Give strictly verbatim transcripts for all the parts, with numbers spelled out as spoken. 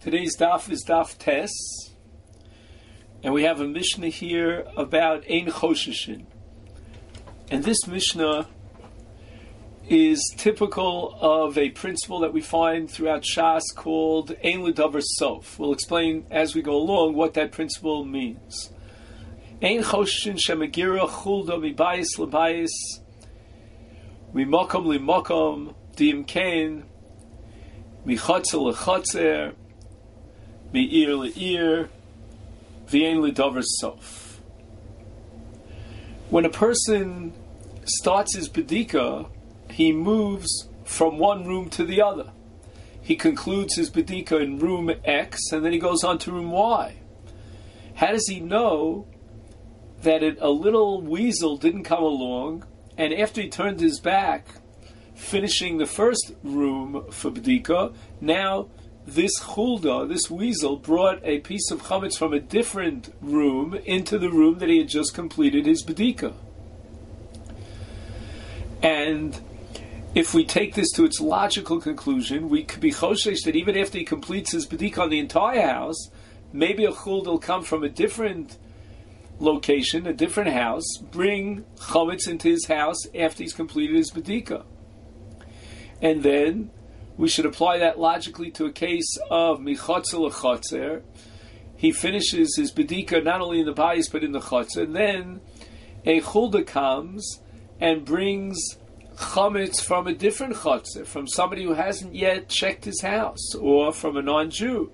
Today's daf is daf tes, and we have a mishnah here about ein chosheshin. And this mishnah is typical of a principle that we find throughout Shas called ein l'davar sof. We'll explain as we go along what that principle means. Ein chosheshin shemagira chulda mibayis lebayis mimakom limakom diimkein michotzer lechotzer mi'ir le'ir v'ein l'davar sof. When a person starts his bedika, he moves from one room to the other. He concludes his bedika in room X, and then he goes on to room Y. How does he know that it, a little weasel didn't come along, and after he turned his back, finishing the first room for bedika, now this chulda, this weasel, brought a piece of chametz from a different room into the room that he had just completed his bedika? And if we take this to its logical conclusion, we could be choshesh that even after he completes his bedika on the entire house, maybe a chulda will come from a different location, a different house, bring chametz into his house after he's completed his bedika. And then we should apply that logically to a case of michotzer lechotzer. He finishes his bedika not only in the bayis but in the chotzer, and then a chulda comes and brings chametz from a different chotzer, from somebody who hasn't yet checked his house, or from a non-Jew.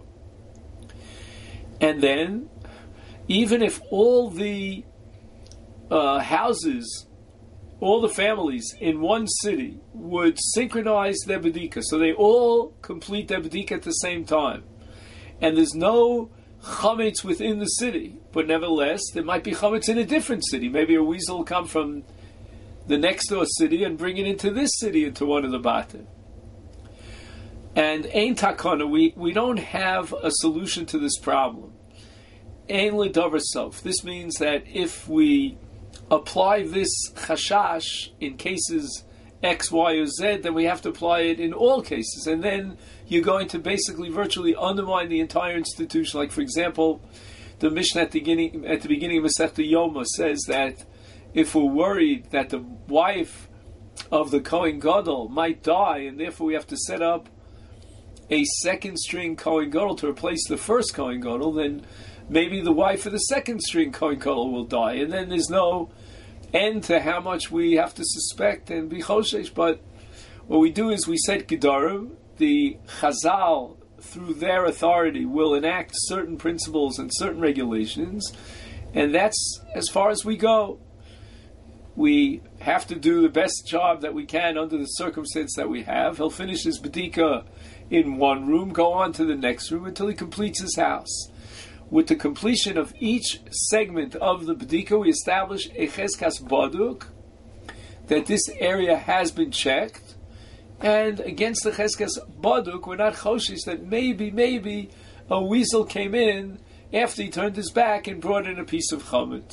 And then, even if all the uh, houses, all the families in one city would synchronize their bedika, so they all complete their bedika at the same time, and there's no chametz within the city, but nevertheless, there might be chametz in a different city. Maybe a weasel will come from the next door city and bring it into this city, into one of the batim. And ein takana, we, we don't have a solution to this problem. Ein l'davar sof. This means that if we apply this chashash in cases X, Y, or Z, then we have to apply it in all cases. And then you're going to basically virtually undermine the entire institution. Like, for example, the Mishnah at the beginning, at the beginning of Masechta Yoma says that if we're worried that the wife of the Kohen Gadol might die, and therefore we have to set up a second string Kohen Gadol to replace the first Kohen Gadol, then maybe the wife of the second string Kohen Gadol will die, and then there's no end to how much we have to suspect and be choshesh. But what we do is we set Gedarim, the Chazal, through their authority, will enact certain principles and certain regulations, and that's as far as we go. We have to do the best job that we can under the circumstance that we have. He'll finish his bedika in one room, go on to the next room until he completes his house. With the completion of each segment of the bedika, we establish a cheskas baduk, that this area has been checked, and against the cheskas baduk, we're not choshish that maybe, maybe a weasel came in after he turned his back and brought in a piece of chametz.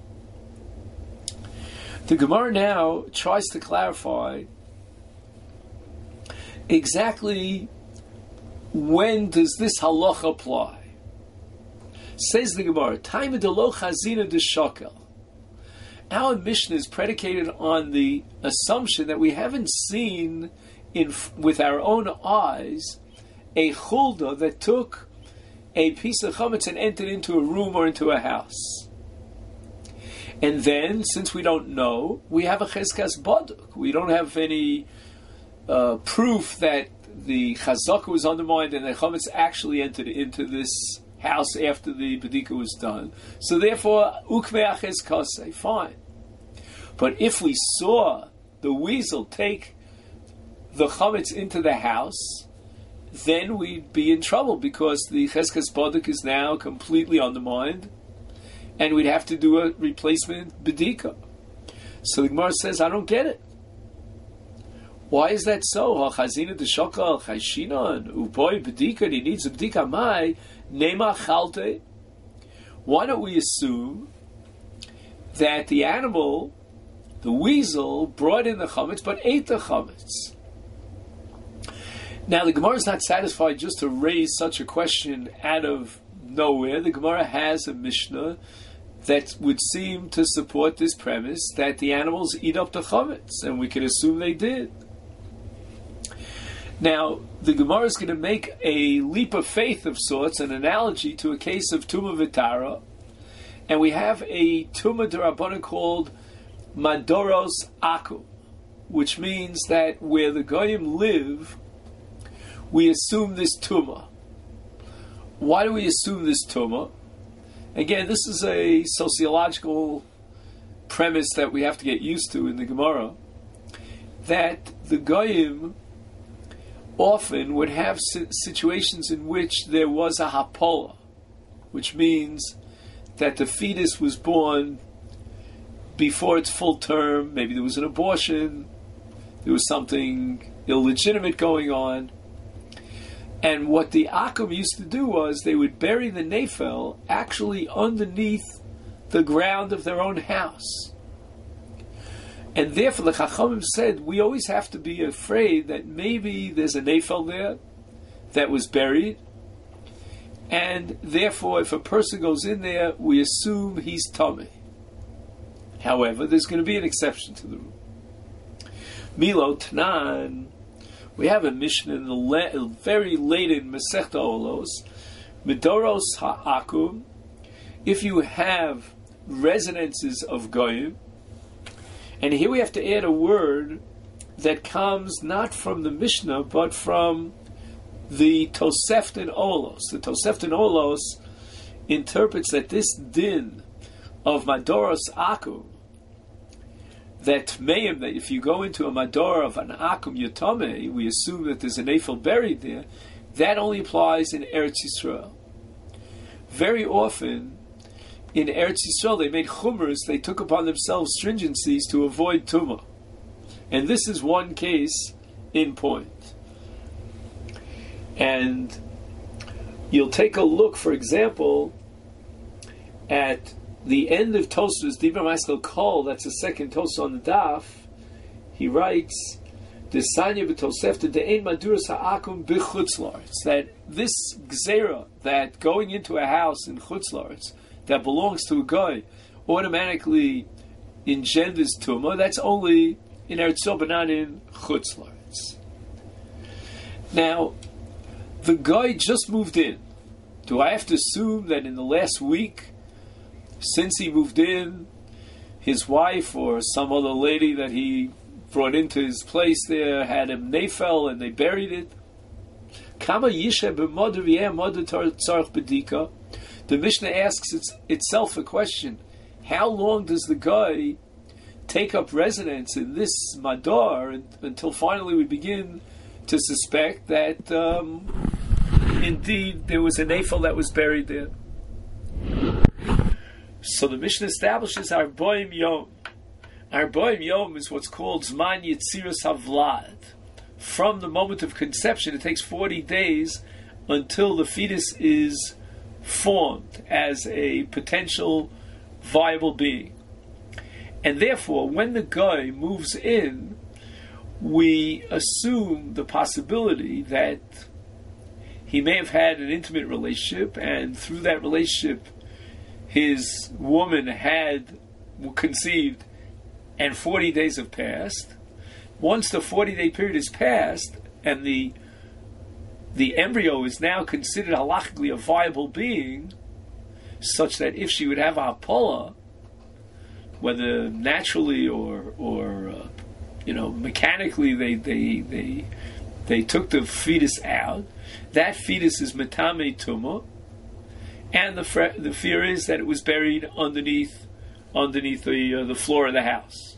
The Gemara now tries to clarify exactly when does this halacha apply. Says the Gemara, "Time de lo chazina de shakel." Our Mishnah is predicated on the assumption that we haven't seen in with our own eyes a chulda that took a piece of chametz and entered into a room or into a house. And then, since we don't know, we have a cheskas baduk. We don't have any uh, proof that the chazaka was undermined and the chametz actually entered into this house after the bedika was done. So therefore, ukmei cheskasei, fine. But if we saw the weasel take the chametz into the house, then we'd be in trouble because the cheskas baduk is now completely undermined, and we'd have to do a replacement bedika. So the Gemara says, I don't get it. Why is that so? Chazina de shokal chayshinon upoy bedika. He needs a bedika. Mai nema chalte. Why don't we assume that the animal, the weasel, brought in the chametz but ate the chametz? Now, the Gemara is not satisfied just to raise such a question out of nowhere. The Gemara has a Mishnah that would seem to support this premise that the animals eat up the chametz, and we can assume they did. Now, the Gemara is going to make a leap of faith of sorts, an analogy to a case of Tumah V'Tara, and we have a Tumah D'Rabbanan called Madoros Aku, which means that where the Goyim live, we assume this Tumah. Why do we assume this Tumah? Again, this is a sociological premise that we have to get used to in the Gemara, that the Goyim often would have situations in which there was a hapola, which means that the fetus was born before its full term. Maybe there was an abortion, there was something illegitimate going on. And what the Akum used to do was they would bury the Nefel actually underneath the ground of their own house. And therefore the Chachamim said, we always have to be afraid that maybe there's a Nefel there that was buried, and therefore if a person goes in there, we assume he's Tameh. However, there's going to be an exception to the rule. Milo Tanan, we have a Mishnah in the le- very late in Masechta Olos, Midoros Ha'akum, if you have residences of Goyim, and here we have to add a word that comes not from the Mishnah, but from the Tosefta in Olos. The Tosefta in Olos interprets that this din of Madoros Akum, that Tmeim, that if you go into a Mador of an Akum Yotame, we assume that there's an Nefel buried there, that only applies in Eretz Yisrael. Very often, in Eretz Yisrael, they made chumras, they took upon themselves stringencies to avoid tumah. And this is one case in point. And you'll take a look, for example, at the end of Tosfos, Dibra Maskal Kol, that's the second Tosfos on the Daf, he writes, Desanya b'Tosefta de'ein maduras ha'akum b'chutzlaretz, that this gzera, that going into a house in chutzlaretz, that belongs to a guy, automatically engenders tumah, that's only in Eretz Yisrael, but not in chutzlaretz. Now, the guy just moved in. Do I have to assume that in the last week, since he moved in, his wife or some other lady that he brought into his place there had him nefel and they buried it? Kama yisha b'moder v'yeh moder tzarich b'dika. The Mishnah asks its, itself a question: how long does the guy take up residence in this madar and, until finally we begin to suspect that um, indeed there was a nefel that was buried there? So the Mishnah establishes our boim yom. Our boim yom is what's called zman yitziras havlad. From the moment of conception, it takes forty days until the fetus is formed as a potential viable being. And therefore, when the guy moves in, we assume the possibility that he may have had an intimate relationship, and through that relationship his woman had conceived, and forty days have passed. Once the forty-day period is passed, and the the embryo is now considered halachically a viable being, such that if she would have a hapola, whether naturally or or uh, you know mechanically, they they they they took the fetus out, that fetus is metame tumah. And the fre- the fear is that it was buried underneath underneath the uh, the floor of the house.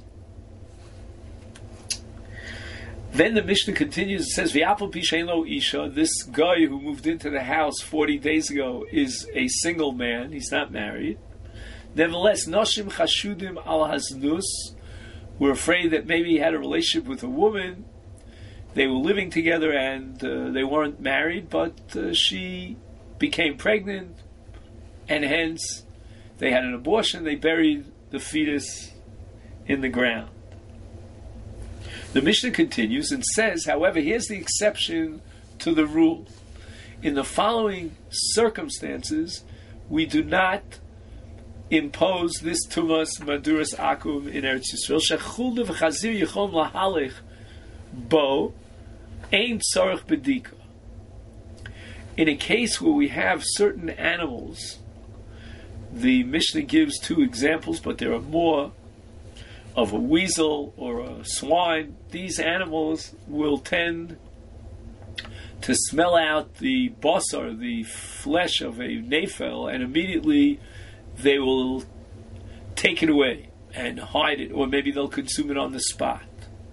Then the Mishnah continues. It says, "V'apol pi she'ein lo isha." This guy who moved into the house forty days ago is a single man. He's not married. Nevertheless, noshim chashudim al haznus. We're afraid that maybe he had a relationship with a woman. They were living together and uh, they weren't married, but uh, she became pregnant. And hence, they had an abortion, they buried the fetus in the ground. The Mishnah continues and says, however, here's the exception to the rule. In the following circumstances, we do not impose this tumas maduras akum in Eretz Yisrael. Shechulda v'chazir yichom lahalich bo ein tzarich bedika. In a case where we have certain animals, the Mishnah gives two examples, but there are more, of a weasel or a swine. These animals will tend to smell out the basar, the flesh of a nefel, and immediately they will take it away and hide it, or maybe they'll consume it on the spot.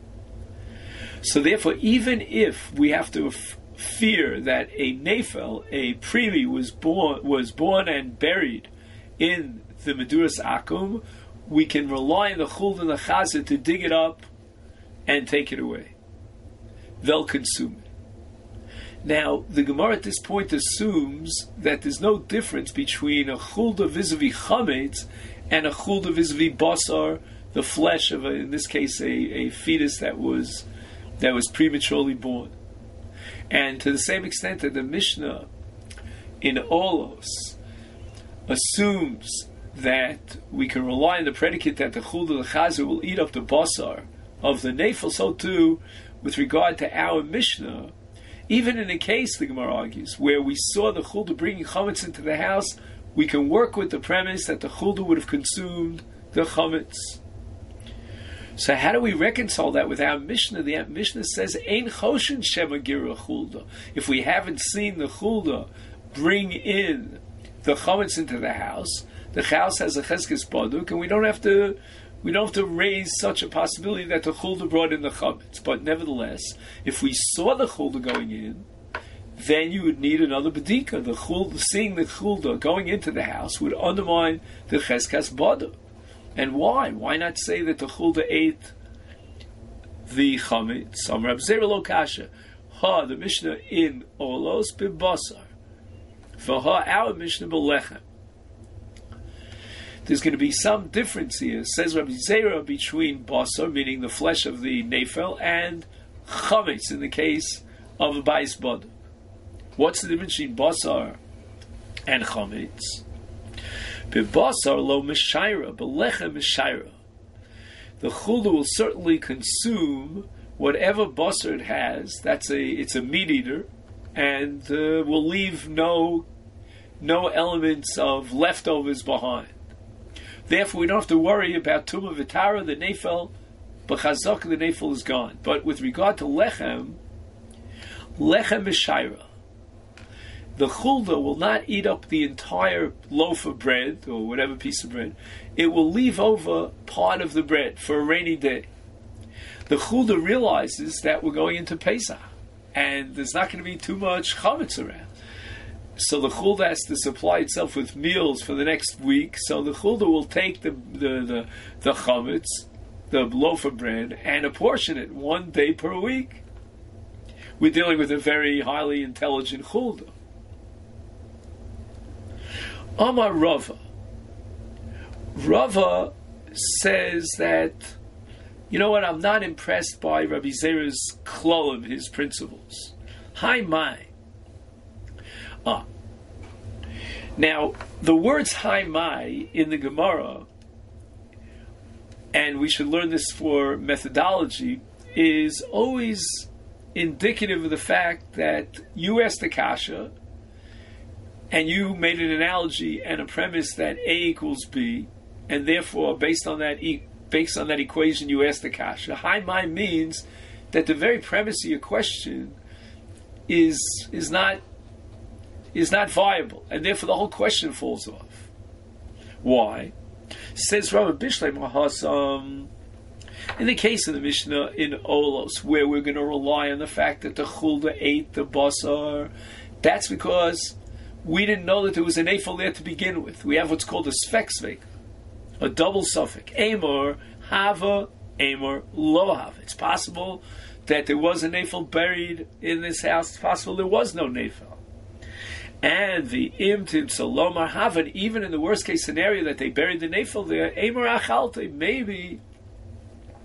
So therefore, even if we have to f- fear that a nefel, a primi, was born was born and buried in the Meduras Akum, we can rely on the Chuld and the Chazir to dig it up and take it away. They'll consume it. Now, the Gemara at this point assumes that there's no difference between a Chulda vis-a-vis Chametz and a Chulda vis-a-vis Basar, the flesh of, a, in this case, a, a fetus that was that was prematurely born. And to the same extent that the Mishnah in Olos assumes that we can rely on the predicate that the Chulda the Chazir will eat up the basar of the nefel, so too with regard to our Mishnah, even in a case, the Gemara argues, where we saw the Chulda bringing chametz into the house, we can work with the premise that the Chulda would have consumed the chametz. So how do we reconcile that with our Mishnah? The Mishnah says, Ein choshen shema gira Chulda. If we haven't seen the Chulda bring in the chametz into the house, the house has a cheskes baduk, and we don't have to we don't have to raise such a possibility that the chulda brought in the chametz. But nevertheless, if we saw the chulda going in, then you would need another bedika. The chulda, seeing the chulda going into the house would undermine the cheskes baduk. And why? Why not say that the chulda ate the chametz? Some Rab Zera lo kasha. Ha, the Mishnah in Olos b'basar. For ha, our Mishnah b'lechem. There's going to be some difference here, says Rabbi Zera, between basar, meaning the flesh of the nefel, and chametz, in the case of a bais baduk. What's the difference between basar and chametz? B'basar lo mishaira, b'lechem mishaira. The chulda will certainly consume whatever basar it has. That's a it's a meat eater, and uh, will leave no no elements of leftovers behind. Therefore, we don't have to worry about Tumah V'Tara, the Nefel, but Chazak, the Nefel is gone. But with regard to Lechem, Lechem Mishaira, the Chulda will not eat up the entire loaf of bread, or whatever piece of bread. It will leave over part of the bread for a rainy day. The Chulda realizes that we're going into Pesach, and there's not going to be too much chametz around. So the chulda has to supply itself with meals for the next week. So the chulda will take the the the, the chametz, the loaf of bread, and apportion it one day per week. We're dealing with a very highly intelligent chulda. Amar Rava. Rava says that, you know what, I'm not impressed by Rabbi Zera's klolim, his principles. Hi mai. Ah. Now, the words Hai Mai in the Gemara, and we should learn this for methodology, is always indicative of the fact that you asked the kasha, and you made an analogy and a premise that A equals B, and therefore, based on that e- based on that equation, you asked the kasha. Hai Mai means that the very premise of your question is is not is not viable, and therefore the whole question falls off. Why? Says Rabbi Bishlei Mahasam, in the case of the Mishnah in Olos, where we're going to rely on the fact that the Chulda ate the basar, that's because we didn't know that there was an Eifel there to begin with. We have what's called a Svek, a double suffix. Amor, Hava, Amor, Lo Hava. It's possible that there was an Eifel buried in this house. It's possible there was no Nefel. And the imtim salomar havan, even in the worst case scenario that they buried the nefel there, amar achalte, maybe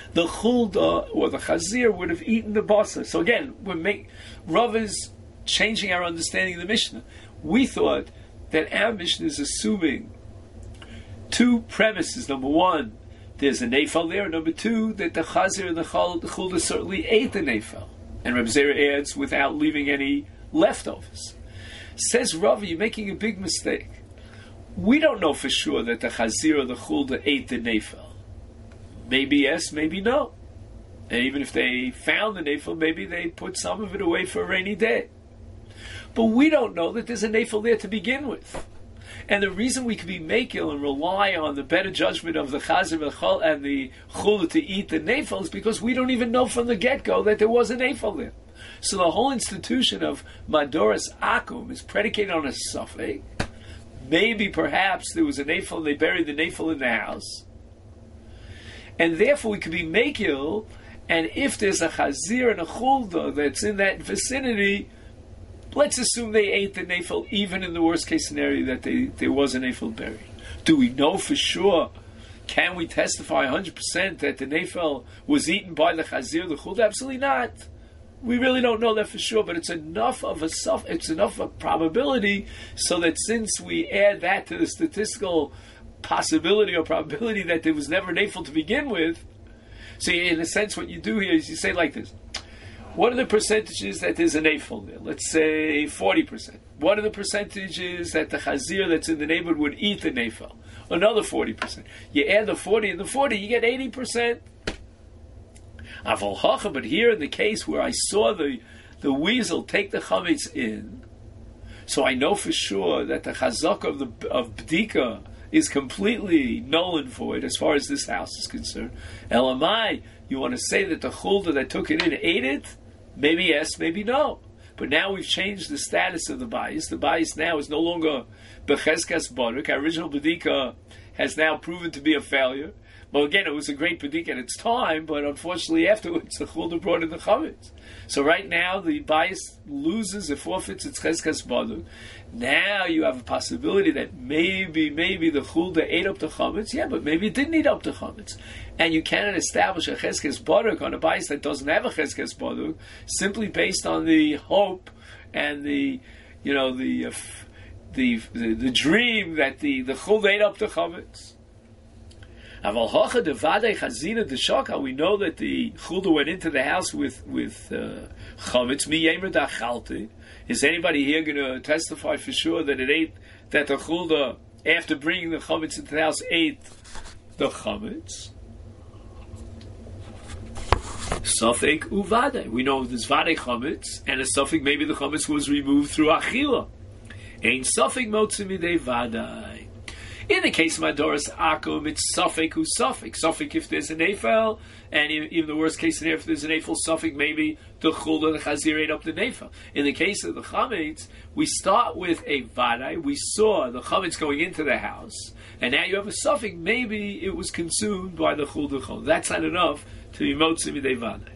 the chulda or the chazir would have eaten the basa. So again, we're make, Rav is changing our understanding of the Mishnah. We thought that our Mishnah is assuming two premises. Number one, there's a nefal there. Number two, that the chazir and the chulda certainly ate the nefal. And Reb Zera adds, without leaving any leftovers. Says Rav, you're making a big mistake. We don't know for sure that the chazir or the chulda ate the nefal. Maybe yes, maybe no. And even if they found the nefal, maybe they put some of it away for a rainy day. But we don't know that there's a nefal there to begin with. And the reason we can be makil and rely on the better judgment of the chazir and the chulda to eat the nefal is because we don't even know from the get-go that there was a nefal there. So the whole institution of Madoras Akum is predicated on a suffix. Maybe perhaps there was a nefal and they buried the nefal in the house. And therefore we could be makil, and if there's a chazir and a chulda that's in that vicinity, let's assume they ate the nefal, even in the worst case scenario that they, there was a nefal buried. Do we know for sure? Can we testify one hundred percent that the nefal was eaten by the chazir, the chulda? Absolutely not. We really don't know that for sure, but it's enough of a self, it's enough of a probability, so that since we add that to the statistical possibility or probability that there was never nefal to begin with, so in a sense what you do here is you say like this: what are the percentages that there's a nefal there? Let's say forty percent. What are the percentages that the chazir that's in the neighborhood would eat the nefal? Another forty percent. You add the forty and the forty, you get eighty percent. But here in the case where I saw the, the weasel take the chametz in, so I know for sure that the chazak of the of bdika is completely null and void as far as this house is concerned. Elamai, you want to say that the chulda that took it in ate it? Maybe yes, maybe no. But now we've changed the status of the bayis. The bayis now is no longer becheskas barak. Our original bdika has now proven to be a failure. Well, again, it was a great bdika at its time, but unfortunately afterwards the chulda brought in the chametz. So right now the bayis loses, it forfeits its cheskas barak. Now you have a possibility that maybe, maybe the chulda ate up the chametz. Yeah, but maybe it didn't eat up the chametz. And you cannot establish a cheskes barak on a bayis that doesn't have a cheskes barak simply based on the hope and the, you know, the uh, the, the the dream that the the chulda ate up the chametz. We know that the chulda went into the house with with uh, chametz. Mi yemer da'chalti. Is anybody here going to testify for sure that it ate, that the chulda, after bringing the chametz into the house, ate the chametz? Safek uvade. We know there's vade chametz, and a safek maybe the chametz was removed through achila. Ein safek motzi midei vadai. In the case of Madoras Akum, it's Safek who's Safek. Safek if there's an Nefel, and even the worst case scenario, if there's an Nefel, Safek maybe the Chulda, the Chazir ate up the Nefel. In the case of the Chametz, we start with a Vadai. We saw the Chametz going into the house, and now you have a Safek, maybe it was consumed by the Chulda Chol. That's not enough to be Motzim Midei Vadai.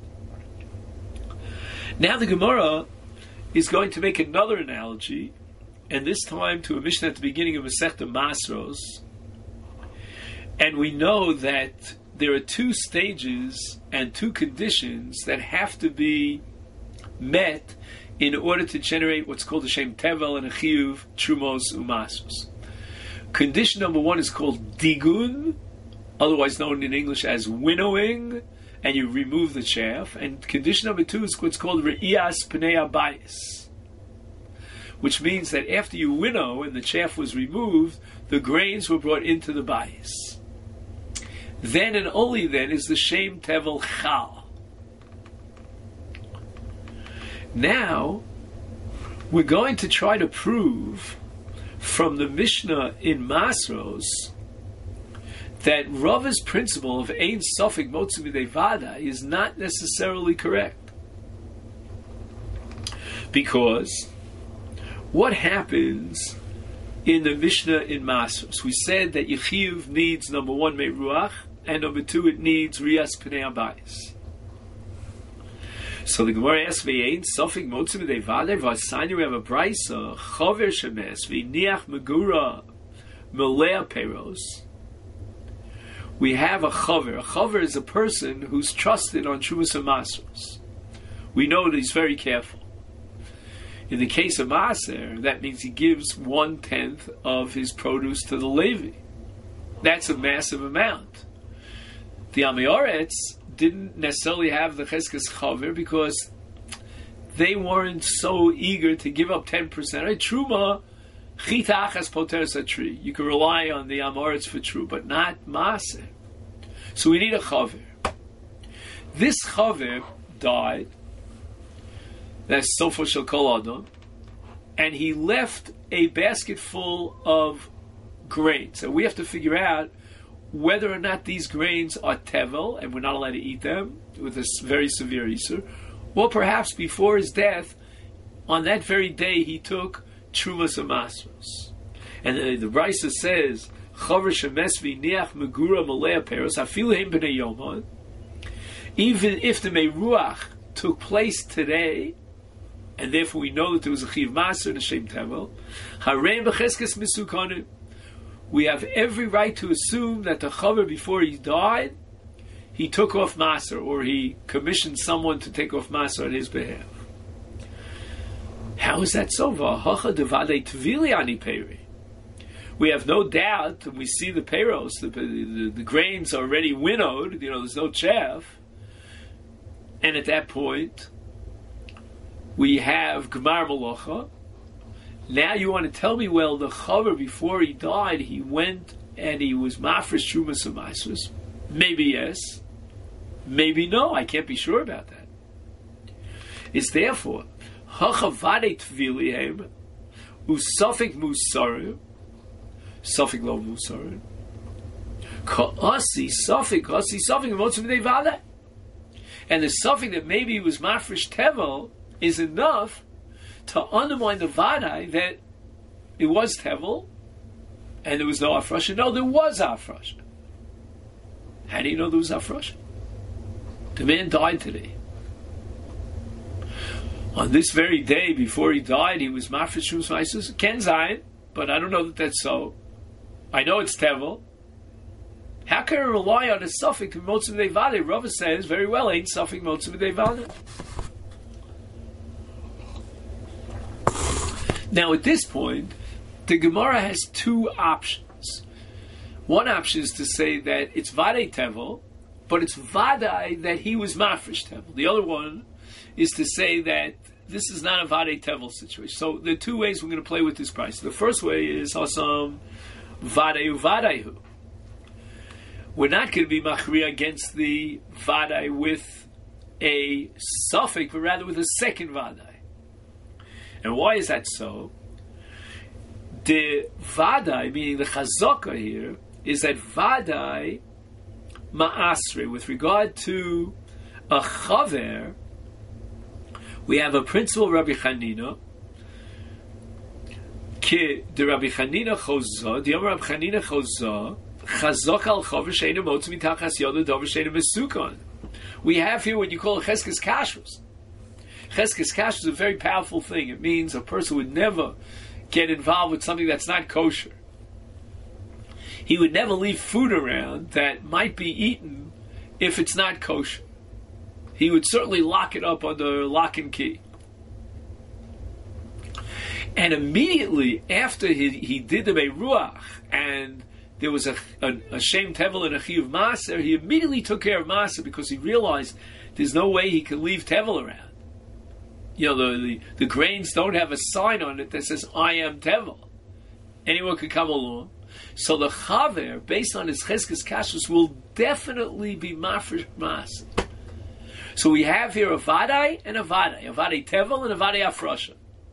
Now the Gemara is going to make another analogy, and this time to a Mishnah at the beginning of Masechta Masros. And we know that there are two stages and two conditions that have to be met in order to generate what's called a Shem Tevel and a Chiyuv, Trumos, Umasros. Condition number one is called Digun, otherwise known in English as winnowing, and you remove the chaff. And condition number two is what's called Re'iyas Pnei Abayis, which means that after you winnow and the chaff was removed, the grains were brought into the bayis. Then and only then is the Shem Tevel Chal. Now, we're going to try to prove from the Mishnah in Masros that Rava's principle of Ein Safek Motzi Midei Vadai is not necessarily correct. Because what happens in the Mishnah in Masros? We said that Yechiv needs number one Me'ruach, and number two it needs Riyas Pnei Abayis. So the Gemara asks, "Ve'ein Safek Motzi Midei Vadai v'Asanya." We have a brisa Chaver Shemes v'Niach Megura Melea Peros. we have a chaver. A chaver is a person who's trusted on Trumas and Masros. We know that he's very careful. In the case of Maser, that means he gives one-tenth of his produce to the Levi. That's a massive amount. The Amoritz didn't necessarily have the Cheskes Chaver because they weren't so eager to give up ten percent. Right? Truma, Chita Achas Poteres a tree. You can rely on the Amoritz for true, but not Maser. So we need a Chaver. This Chaver died. That's Sofa Shel Kol Adam, and he left a basket full of grains. So we have to figure out whether or not these grains are tevel, and we're not allowed to eat them with a very severe isur, or perhaps before his death, on that very day he took Trumas and Masros. And the, the Brisa says, Chaver shemes v'niach megura malei peros afilu heim b'nei yomon. Even if the Meruach took place today, and therefore we know that there was a Chiv Maser and a Shem Tevel, Hareim b'cheskes misukanu. We have every right to assume that the Chaver, before he died, he took off Maser, or he commissioned someone to take off Maser on his behalf. How is that so? V'hacha devadei tvili ani peri. We have no doubt, and we see the peros, the, the, the grains are already winnowed, you know, there's no chaff, and at that point, we have Gemar Malacha. Now you want to tell me, well, the Chaver, before he died, he went and he was Mafresh Trumas and Masros. Maybe yes. Maybe no. I can't be sure about that. It's therefore, Hachavade Tvilihem, Usafik Musarim, Safik Lo Musarim, Ka'asi Safik, Ka'asi Safik, Motzim Devada. And the Safik that maybe he was Mafresh Tevel is enough to undermine the Vadai that it was Tevel and there was no Afrasha. No, there was Afrasha. How do you know there was Afrasha? The man died today. On this very day before he died, he was Mafresh Trumas Masros. Ken Zayin, but I don't know that that's so. I know it's Tevel. How can I rely on a suffix to Motzim Devada? Rava says very well, ain't suffix Motzim Devada. Now, at this point, the Gemara has two options. One option is to say that it's Vadei Tevel, but it's Vadai that he was Mafresh Tevel. The other one is to say that this is not a Vadei Tevel situation. So there are two ways we're going to play with this price. The first way is Hasam Vadei Vadaihu. We're not going to be Machriya against the Vadai with a suffix, but rather with a second Vadai. And why is that so? The Vadai, meaning the Chazaka here, is that Vadai Ma'asre, with regard to a Chaver, we have a principle of Rabbi Chanina, Ki the Rabbi Chanina Chozah, the Yom Rabbi Chanina Chozah, Chazak al Chaver Sheinu Motzim Mitachas Yoda Dover Sheinu Mesukon. We have here what you call a Cheskes Kashrus. Cheskes Kashrus is a very powerful thing. It means a person would never get involved with something that's not kosher. He would never leave food around that might be eaten if it's not kosher. He would certainly lock it up under lock and key. And immediately after he, he did the Meruach and there was a, a, a Shem Tevel and a Chiyuv Maser, he immediately took care of Maser because he realized there's no way he could leave Tevel around. You know, the, the, the grains don't have a sign on it that says, I am Tevel. Anyone could come along. So the Chaver, based on his Cheskes Kashrus, will definitely be Mafresh Maser. So we have here a Vadai and a Vadai. A Vadai Tevel and a Vadai Afrasha.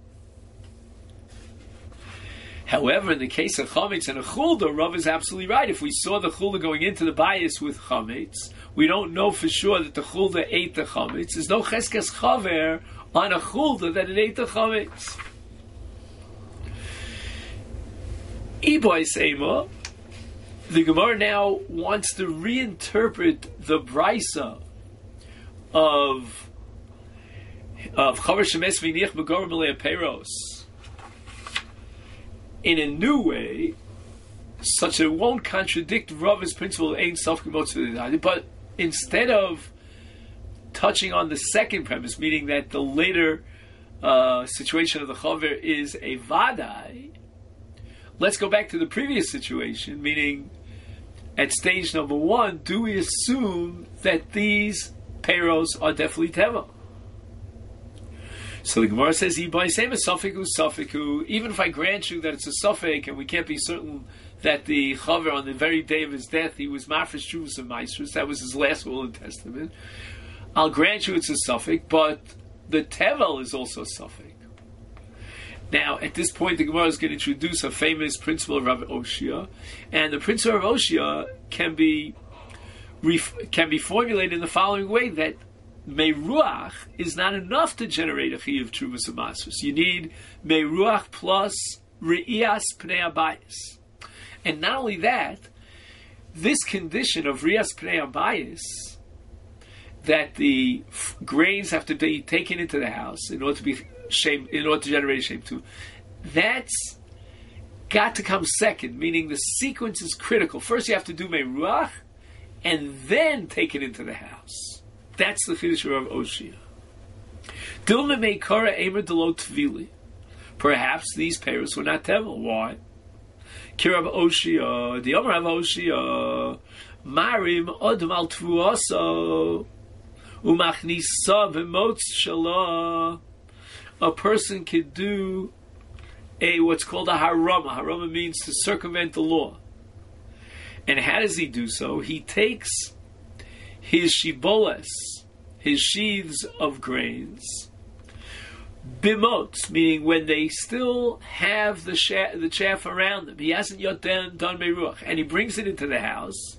However, in the case of Chametz and a Chulda, Rav is absolutely right. If we saw the Chulda going into the bias with Chametz, we don't know for sure that the Chulda ate the Chametz. There's no Cheskes Chaver on a Chulda that it ate the Chametz. Iboy Seima, the Gemara now wants to reinterpret the Brisa of of Chaver Shemes V'nich Begor Melei Peros in a new way, such that it won't contradict Rava's principle of Ein Safek Motzei. But instead of touching on the second premise, meaning that the later uh, situation of the Chaver is a Vadai, let's go back to the previous situation, meaning at stage number one, do we assume that these payros are definitely Teva? So the Gemara says, even if I grant you that it's a Safek and we can't be certain that the Chaver on the very day of his death, he was Mafresh Truvus and Maasros, that was his last will and testament, I'll grant you it's a Safek, but the Tevel is also a Safek. Now, at this point, the Gemara is going to introduce a famous principle of Rav Oshia, and the principle of Oshia can be ref- can be formulated in the following way: that Meiruach is not enough to generate a Chiyuv Truvus and Maasros. You need Meiruach plus Re'iyas Pnei Abayis. And not only that, this condition of Re'iyas Pnei Abayis, that the f- grains have to be taken into the house in order to be shame, in order to generate a shame too, that's got to come second, meaning the sequence is critical. First you have to do Meiruach, and then take it into the house. That's the Chiddush of Oshia. Dilma Meikara Emer Delo Tvili. Perhaps these payros were not Tevel. Why? Kirav Oshia, the Omer of Oshia, Marim Odom al Tvuasa, Umachnisa V'motz Shalah. A person could do a what's called a harama. Harama means to circumvent the law. And how does he do so? He takes his shiboles, his sheaves of grains, bimots, meaning when they still have the chaff, the chaff around them. He hasn't yet done, done meruach, and he brings it into the house.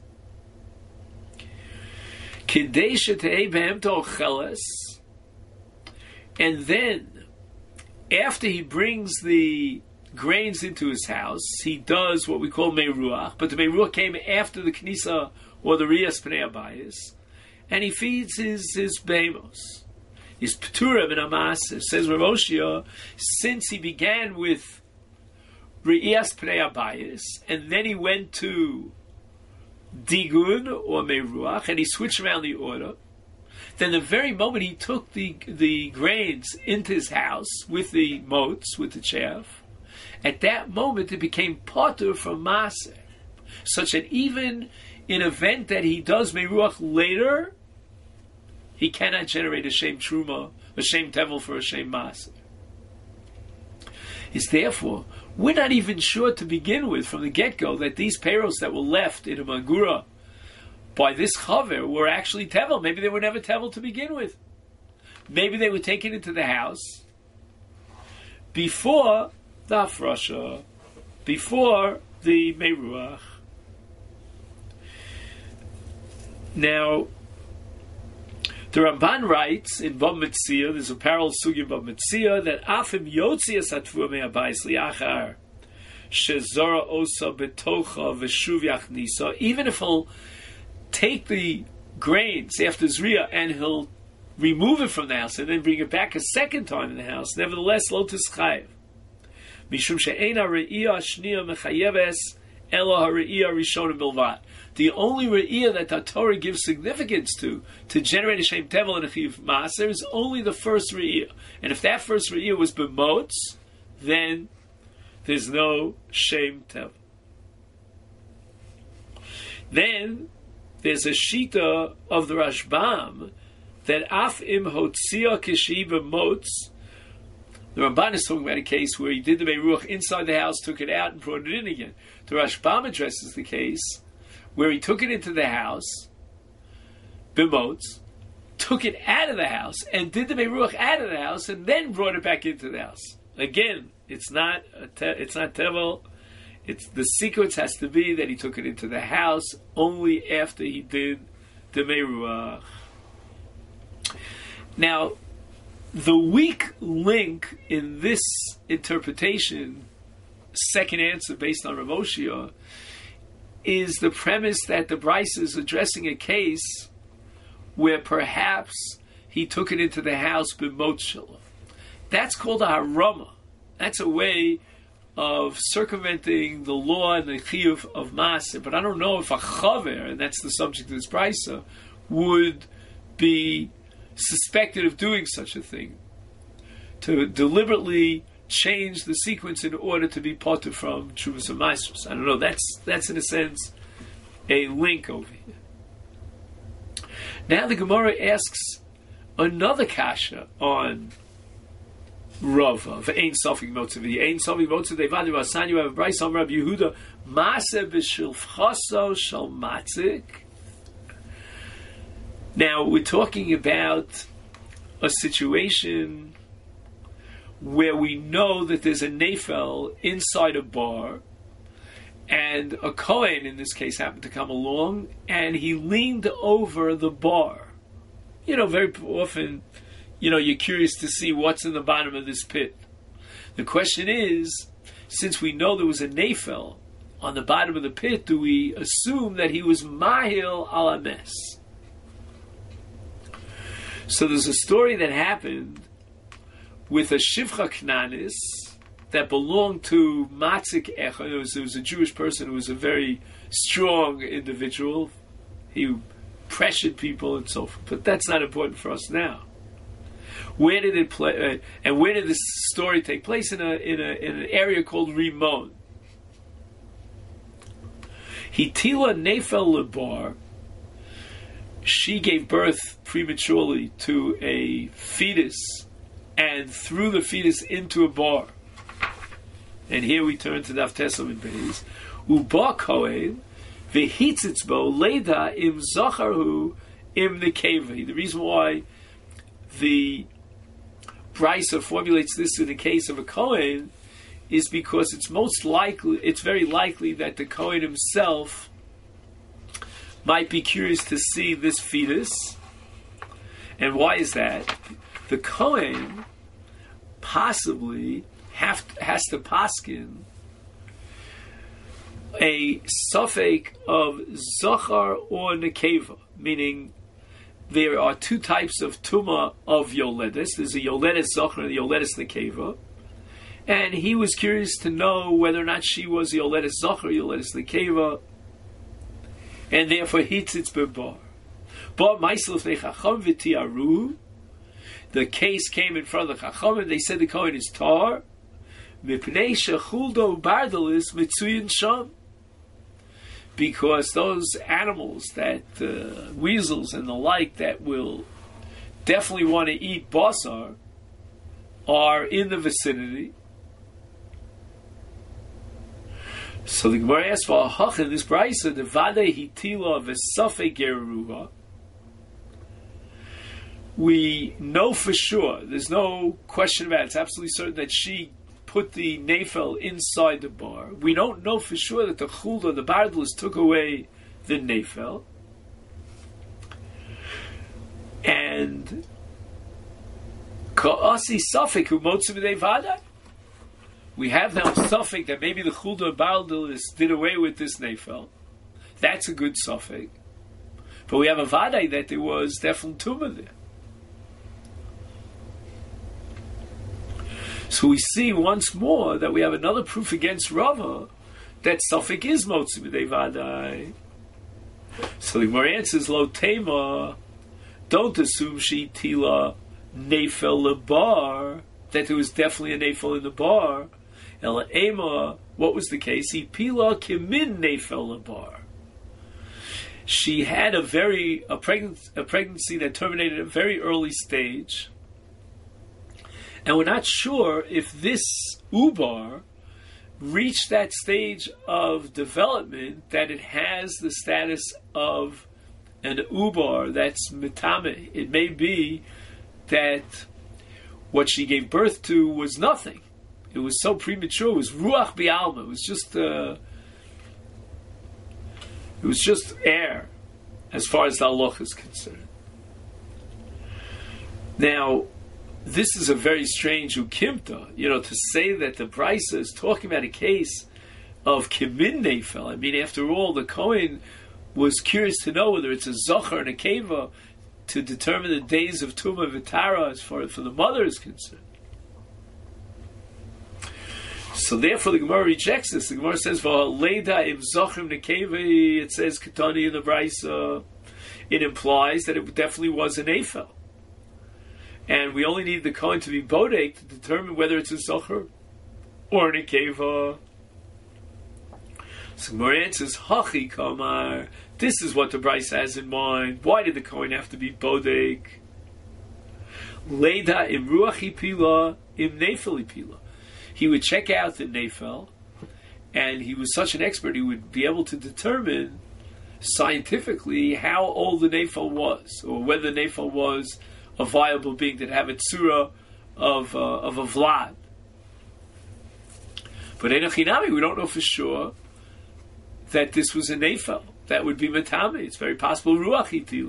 And then, after he brings the grains into his house, he does what we call meruach, but the meruach came after the knisa or the riyas pnei abayis, and he feeds his his behemoths. His p'tura ben amaseh, says Rav Oshia, since he began with riyas pnei abayis, and then he went to digun or meruach, and he switched around the order, then the very moment he took the the grains into his house with the motes, with the chaff, at that moment it became potter from Maaseh, such that even in an event that he does Meruach later, he cannot generate a Shem Truma, a Shem Tevel for a Shem Maaseh. It's therefore, we're not even sure to begin with from the get-go that these payros that were left in a Magura by this chaver were actually tevel. Maybe they were never tevel to begin with. Maybe they were taken into the house before the hafrasha, before the meruach. Now, the Ramban writes in Bab Metzia, there's a parallel sugi in Bab Metzia, that afim yotzias hatvua me'abayis liachar shezora osa betocha v'shuv yachnisa, even if he'll take the grains after Zriya and he'll remove it from the house and then bring it back a second time in the house, nevertheless, lo tischayev. Mishum she'ein ha're'iyah shniya mechayeves elo ha're'iyah rishona bilvat. The only re'iyah that the Torah gives significance to, to generate a shem tevel and a chiv maaser, is only the first re'iyah. And if that first re'iyah was b'motes, then there's no shem tevel. Then there's a shita of the Rashbam that af im hotzia kishiba motes. The Ramban is talking about a case where he did the Meiruach inside the house, took it out, and brought it in again. The Rashbam addresses the case where he took it into the house, bimotes, took it out of the house, and did the Meiruach out of the house, and then brought it back into the house. Again, it's not a te- it's not tevel. It's the sequence has to be that he took it into the house only after he did the Meruach. Now, the weak link in this interpretation, second answer based on Rav Oshia, is the premise that the Bryce is addressing a case where perhaps he took it into the house b'mot shelo. That's called a harama. That's a way of circumventing the law and the chiyuv of Maaseh, but I don't know if a chaver, and that's the subject of this brisa, would be suspected of doing such a thing, to deliberately change the sequence in order to be potter from Truvas and Maasros. I don't know. That's that's in a sense a link over here. Now the Gemara asks another kasha on Rava. Ve'ein safik motzav. Ve'ein safik motzav. Devadu asan. You have a brayso on Rabbi Yehuda. Maaseh b'shilchaso shel matzik. Now we're talking about a situation where we know that there's a nefel inside a bar, and a Kohen in this case happened to come along, and he leaned over the bar. You know, very often, you know, you're curious to see what's in the bottom of this pit. The question is, since we know there was a nefel on the bottom of the pit, do we assume that he was mahil al ames? So there's a story that happened with a Shivcha Knanis that belonged to Matzik Echad. It was, it was a Jewish person who was a very strong individual. He pressured people and so forth. But that's not important for us now. Where did it play? Uh, and where did this story take place? In a in a in an area called Rimon. Hitila Nefel Lebar. She gave birth prematurely to a fetus and threw the fetus into a bar. And here we turn to Daf Tesam in Beis. Uba Kohen v'hitzitzbo leda im zacharhu im nekevi. The reason why the Brisa formulates this in the case of a Kohen is because it's most likely, it's very likely that the Kohen himself might be curious to see this fetus. And why is that? The Kohen possibly have, has to paskin a suffix of zachar or nekeva, meaning there are two types of tuma of yoledis. There's a yoledis zachar and a yoledis nekeva. And he was curious to know whether or not she was a yoledis zachar or yoledis nekeva, and therefore hitzitz bebar. But ma'isel lefnei chacham v'tiaru. The case came in front of the chacham, and they said the kohen is tar. Mipnei shechuldo bardalis mitzuyin sham. Because those animals, that uh, weasels and the like, that will definitely want to eat basar, are in the vicinity. So the Gemara asks for a hach in this brisa, the vade hitila v'safek geruha. We know for sure, there's no question about it, it's absolutely certain that she put the nefel inside the bar. We don't know for sure that the chulda, the bardalis, took away the nefel. And ka'asi safek hu motzu b'dei vada. We have now suffix that maybe the chulda bardalis did away with this nefel. That's a good suffix. But we have a vadai that there was definitely tumah there. So we see once more that we have another proof against Rava that suffix is motzi b'dei vadai. So the Gemara answers, lo tema, don't assume she tila nefel lebar, that there was definitely a nefel in the bar. Ela ema, what was the case? He pila kimin nefel lebar. She had a very a pregnancy, a pregnancy that terminated at a very early stage. And we're not sure if this ubar reached that stage of development that it has the status of an ubar that's mitame. It may be that what she gave birth to was nothing. It was so premature. It was ruach bi'alma. It was just uh, it was just air, as far as the halach is concerned. Now, this is a very strange ukimta, you know, to say that the brisa is talking about a case of kimin nefel. I mean, after all, the Kohen was curious to know whether it's a zachar and a keva to determine the days of Tumah V'Tara as far as for the mother is concerned. So therefore the Gemara rejects this. The Gemara says, Leida im zochrim nekeve, it says Ketani in the Brisa. It implies that it definitely was an Ephel. And we only need the Kohen to be bodek to determine whether it's a zocher or an Nekeva. So Gemara answers, Hachi Kamar. This is what the Brisa has in mind. Why did the Kohen have to be bodek? Leida im ruach pila im nefeli pila. He would check out the nefel, and he was such an expert, he would be able to determine scientifically how old the nefel was, or whether the nefel was a viable being that have a tzura of uh, of a vlad. But enochinami, we don't know for sure that this was a nefel. That would be matame. It's very possible ruach itila.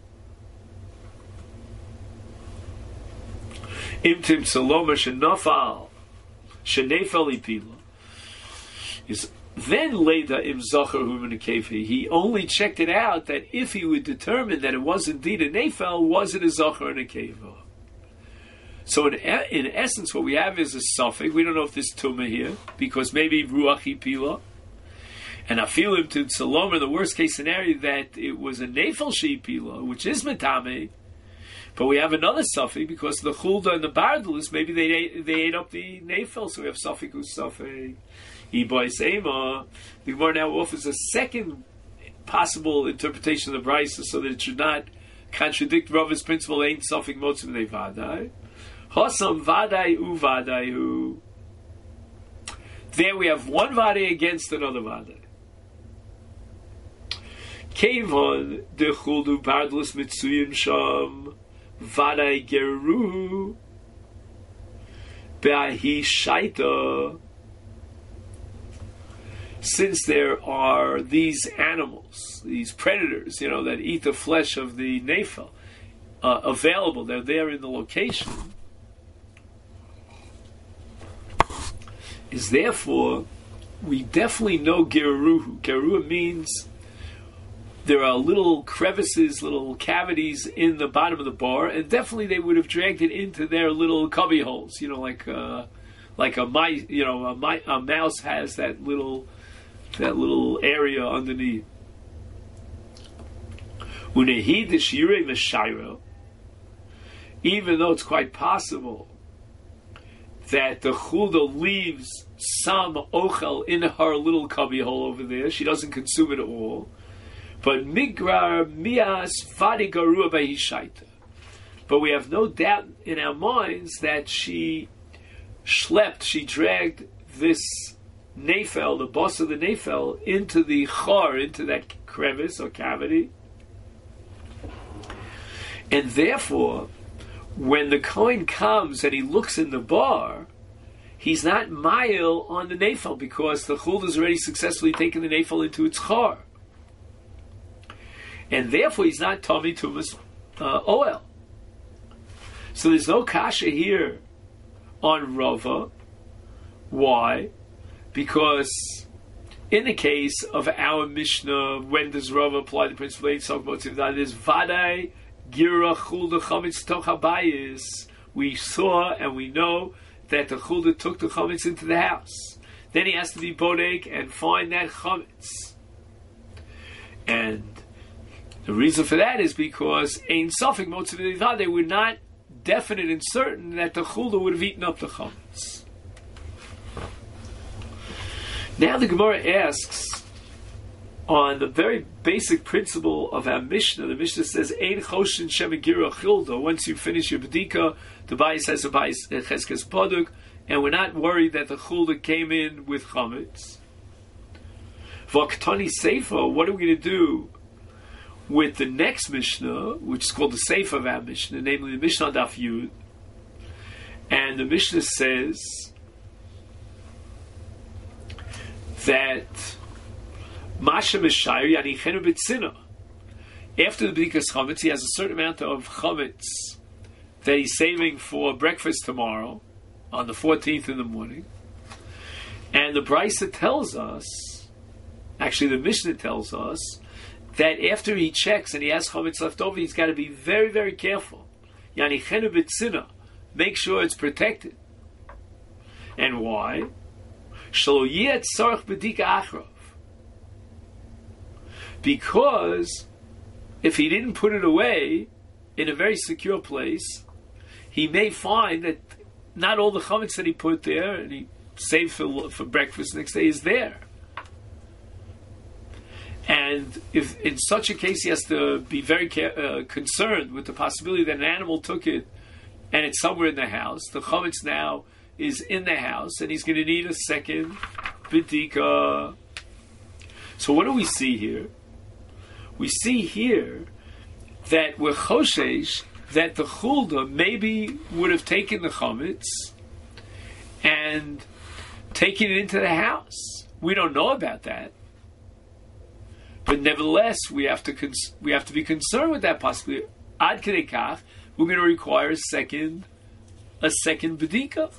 Imtim saloma shenafal shenefel ipila is then Leida im zocher humanikefi. He only checked it out that if he would determine that it was indeed a nefel, was it a zocher and a keva? So in, in essence, what we have is a suffix. We don't know if there's tumah here because maybe ruach ipila. And I feel him to Salom in the worst case scenario that it was a nefel sheipila, which is metame. But we have another suffix because the chulda and the bardalus, maybe they ate, they ate up the nefel, so we have suffix who's suffix. Iboy Seima. The Gemara now offers a second possible interpretation of the Brisa so that it should not contradict Rava's principle, ain't suffix motzim de vadai. Hosam vadai u vadai hu. There we have one vadai against another vadai. Kevon de chuldu bardalus mitzuyim sham. Vadai geru be'ahi shaita. Since there are these animals, these predators, you know, that eat the flesh of the nefel, uh, available, they're there in the location, is therefore, we definitely know geruhu. Geruhu means there are little crevices, little cavities in the bottom of the bar, and definitely they would have dragged it into their little cubby holes. You know, like uh, like a mice, you know, a, mi- a mouse has that little that little area underneath. Even though it's quite possible that the chulda leaves some ochel in her little cubby hole over there, she doesn't consume it all. But migrar mias vadi garua b'hishaita. But we have no doubt in our minds that she schlepped, she dragged this nefel, the boss of the nefel, into the chor, into that crevice or cavity. And therefore, when the Kohen comes and he looks in the bar, he's not mile on the nefel because the chulda has already successfully taken the nefel into its chor. And therefore he's not Tommy Tumas uh, oil. So there's no kasha here on Rava. Why? Because in the case of our Mishnah, when does Rava apply the principle eight Sogmotiv? That is Vadai Gira Chulda Chametz Toch Habayis. We saw and we know that the Chulda took the Chametz into the house. Then he has to be Bodek and find that Chametz. And the reason for that is because Ein Sofik Motiv they were not definite and certain that the Chulda would have eaten up the Chametz. Now the Gemara asks, on the very basic principle of our Mishnah, the Mishnah says, Ein choshin shemagira childa. Once you finish your bedika, the bayis has a bayis cheskes poduk, and we're not worried that the chulda came in with chametz. V'aktani seifa, what are we going to do with the next Mishnah, which is called the seifa of our Mishnah, namely the Mishnah Daf Yud? And the Mishnah says that Masha Mishayr Yani Chenu B'Tzina. After the B'dikas Chametz, he has a certain amount of Chametz that he's saving for breakfast tomorrow, on the fourteenth in the morning. And the Brisa tells us, actually the Mishnah tells us, that after he checks and he has Chametz left over, he's got to be very, very careful. Yani Chenu B'Tzina. Make sure it's protected. And why? Shelo yeh tzarich bedika achrav. Because if he didn't put it away in a very secure place, he may find that not all the chametz that he put there and he saved for, for breakfast next day is there. And if in such a case he has to be very uh, concerned with the possibility that an animal took it and it's somewhere in the house, the chametz now is in the house and he's going to need a second bedika. So what do we see here? We see here that we're choshesh that the chulda maybe would have taken the chametz and taken it into the house. We don't know about that, but nevertheless, we have to cons- we have to be concerned with that possibility. Ad kedei kach, we're going to require a second a second bedika.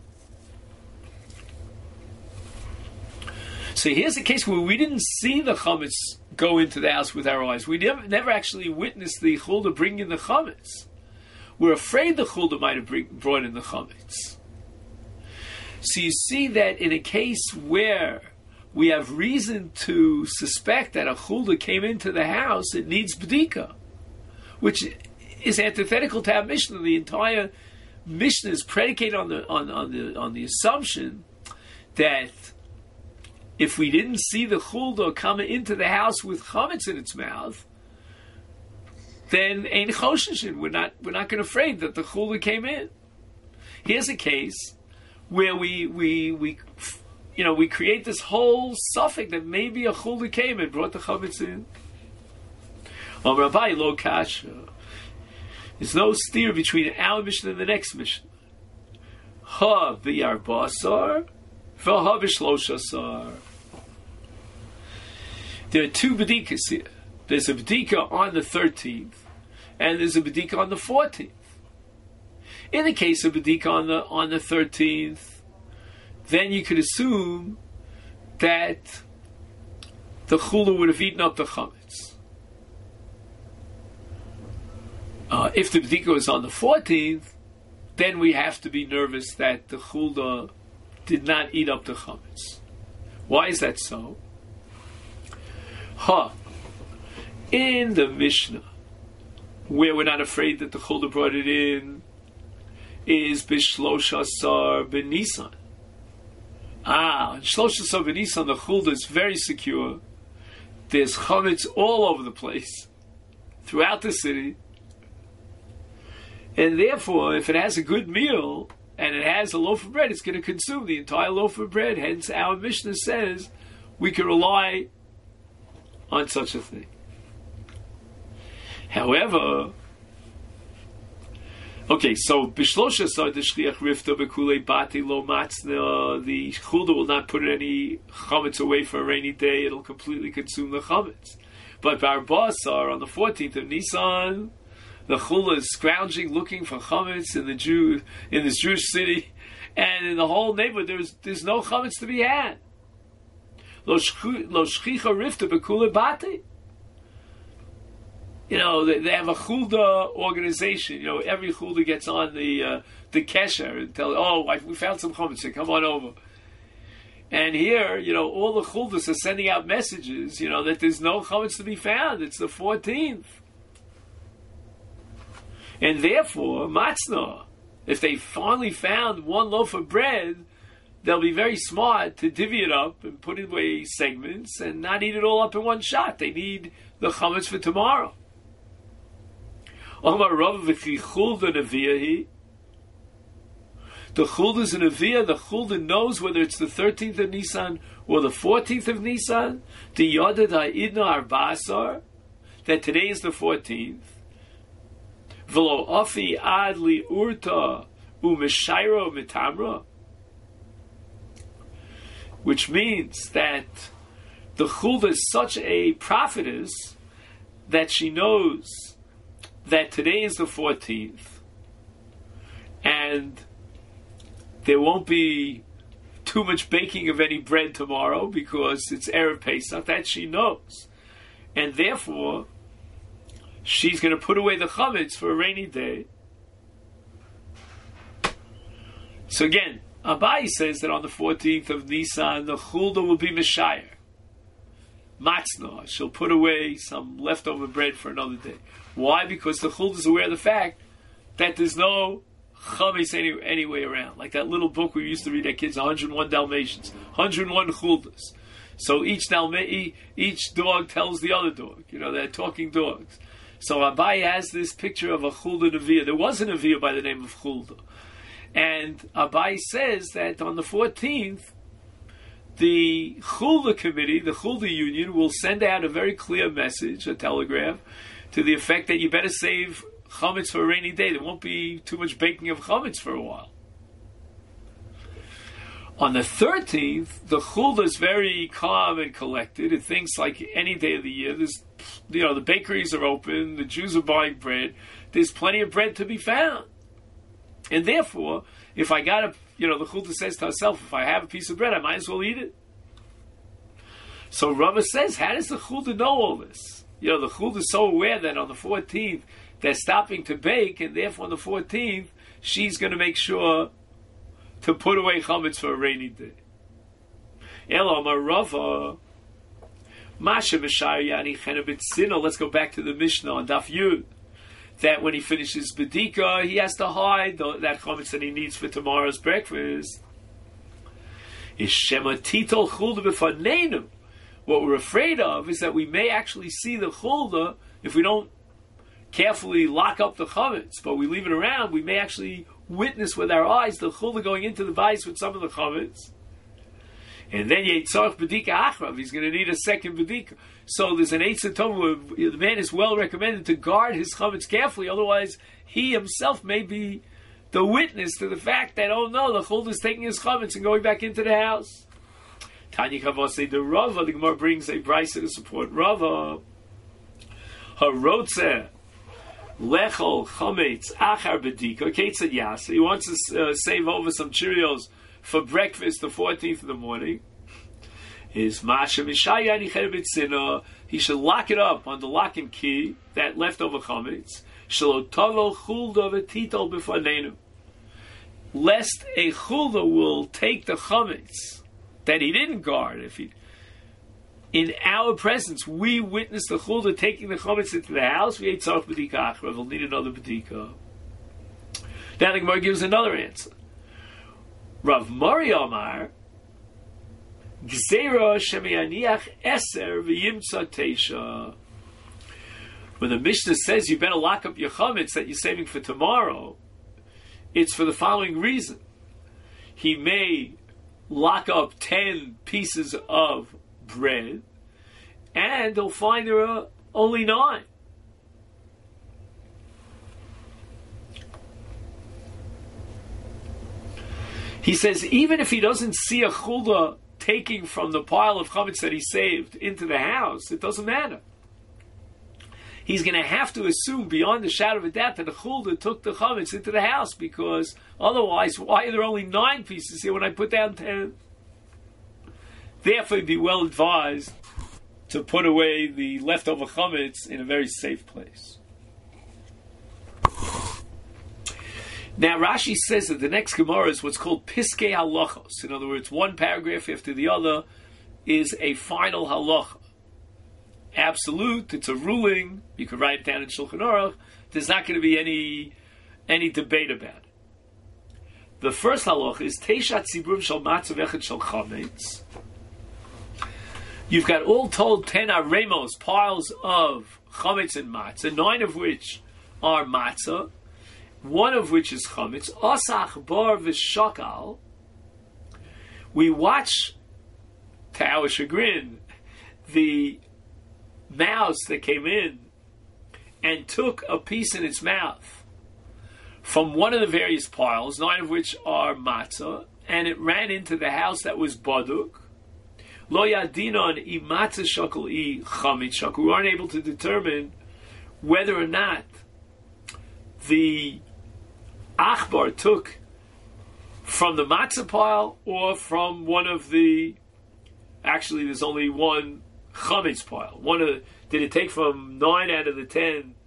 So here's a case where we didn't see the chametz go into the house with our eyes. We never, never actually witnessed the chulda bring in the chametz. We're afraid the chulda might have bring, brought in the chametz. So you see that in a case where we have reason to suspect that a chulda came into the house, it needs bedika, which is antithetical to our Mishnah. The entire Mishnah is predicated on the on, on the on the assumption that if we didn't see the chulda come into the house with chametz in its mouth, then ein chosheshin. We're not we're not going to afraid that the chulda came in. Here's a case where we we we you know we create this whole suffix that maybe a chulda came and brought the chametz in. Om Rabbi lo kasha. There's no steer between our Mishnah and the next Mishnah. Ha b'yar basar. There are two bedikas here. There's a bedika on the thirteenth, and there's a bedika on the fourteenth. In the case of bedika on the on the thirteenth, then you could assume that the chula would have eaten up the chametz. Uh, if the bedika was on the fourteenth, then we have to be nervous that the chula did not eat up the chametz. Why is that so? Ha! In the Mishnah, where we're not afraid that the chulda brought it in, is b'shlosh asar b'nisan. Ah, in shlosh asar b'nisan, the chulda is very secure. There's chametz all over the place, throughout the city, and therefore, if it has a good meal and it has a loaf of bread, it's going to consume the entire loaf of bread. Hence, our Mishnah says we can rely on such a thing. However, okay, so b'shlosh asar the shliach rifta b'kulei bati lo matzna, the chulda will not put any chametz away for a rainy day; it'll completely consume the chametz. But b'arba asar on the fourteenth of Nisan, the chula is scrounging, looking for chametz in the Jew in this Jewish city, and in the whole neighborhood, there's there's no chametz to be had. Lo shchicha rifta b'kulei bati. You know, they, they have a chulda organization. You know, every chulda gets on the uh, the kesher and tell, oh, I, we found some chametz here, come on over. And here, you know, all the chuldas are sending out messages, you know, that there's no chametz to be found. It's the fourteenth. And therefore, matzna, if they finally found one loaf of bread, they'll be very smart to divvy it up and put it away segments and not eat it all up in one shot. They need the chametz for tomorrow. The chulda is an aviyah. The chulda knows whether it's the thirteenth of Nisan or the fourteenth of Nisan. The yodad ha'idna arba'asar, that today is the fourteenth. V'lo afi ad li urta u'meshayro mitamra, which means that the chulda is such a prophetess that she knows that today is the fourteenth, and there won't be too much baking of any bread tomorrow because it's Erev Pesach. That she knows, and therefore she's going to put away the chametz for a rainy day. So again, Abai says that on the fourteenth of Nisan, the Chulda will be Meshayr. Matzna, she'll put away some leftover bread for another day. Why? Because the Chulda is aware of the fact that there's no chametz any, any way around. Like that little book we used to read at kids, one hundred one Dalmatians, one hundred one Chuldas. So each Dalma- each dog tells the other dog. You know, they're talking dogs. So Abai has this picture of a Chulda Neviah. There was a Neviah by the name of Chulda. And Abai says that on the fourteenth, the Chulda committee, the Chulda union, will send out a very clear message, a telegraph, to the effect that you better save chametz for a rainy day. There won't be too much baking of chametz for a while. On the thirteenth, the Chulda is very calm and collected. It thinks like any day of the year. There's, you know, the bakeries are open, the Jews are buying bread. There's plenty of bread to be found. And therefore, if I got a, you know, the Chulda says to herself, if I have a piece of bread, I might as well eat it. So Rava says, how does the Chulda know all this? You know, the Chulda is so aware that on the fourteenth, they're stopping to bake, and therefore on the fourteenth, she's going to make sure to put away chametz for a rainy day. Elo Rava, Masha Meshayr Yani Chena B'Tzina. Let's go back to the Mishnah on Daf Yud. That when he finishes Bedika, he has to hide the, that chametz that he needs for tomorrow's breakfast. Is Shema Titol Chulda B'Fanenu. What we're afraid of is that we may actually see the Chulda if we don't carefully lock up the chametz, but we leave it around. We may actually witness with our eyes the Chulda going into the vise with some of the chametz. And then Yitzarch Bedika Achrav, he's going to need a second Bedika. So there's an Eitzah Tov where the man is well recommended to guard his chametz carefully, otherwise he himself may be the witness to the fact that, oh no, the Chulda is taking his chametz and going back into the house. Tanya Kavase the Rava, the Gemara brings a brisa to support Rava. Harotze Lechol Chametz Achar Bedika Ketzad Yasa. He wants to uh, save over some Cheerios for breakfast the fourteenth in the morning. Is Masha Meshayr Yani Chena B'Tzina. He should lock it up on the lock and key, that leftover chametz. Shelo Tavo Chulda V'Titol B'Fanenu. Lest a Chulda will take the chametz that he didn't guard. If he, in our presence, we witness the Chulda taking the chametz into the house, we ate Tzarch Bedika Achrav. We'll need another Bedika. Now the Gemara gives another answer. Rav Mari Amar Gzeira Shemiyaniach Eser V'Yimtza Teisha. When the Mishnah says you better lock up your chametz that you're saving for tomorrow, it's for the following reason. He may lock up ten pieces of bread, and they'll find there are only nine. He says, even if he doesn't see a Chulda taking from the pile of chametz that he saved into the house, it doesn't matter. He's going to have to assume beyond the shadow of a doubt that the Chulda took the chametz into the house, because otherwise, why are there only nine pieces here when I put down ten? Therefore, he'd be well advised to put away the leftover chametz in a very safe place. Now, Rashi says that the next Gemara is what's called Piskei Halachos. In other words, one paragraph after the other is a final halacha. Absolute, it's a ruling. You can write it down in Shulchan Aruch. There's not going to be any any debate about it. The first halacha is Teishat Tzibrum Shal Matzah V'Echad Shal Chametz. You've got all told ten aremos, piles of chametz and matzah, nine of which are matzah, one of which is chametz. Osach bar v'shakal. We watch, to our chagrin, the mouse that came in and took a piece in its mouth from one of the various piles, nine of which are matzah, and it ran into the house that was baduk. Lo yadinon I matzah shakal I chametz shakal. We aren't able to determine whether or not the Achbar took from the matzah pile or from one of the, actually there's only one chametz pile. One of, did it take from nine out of the ten,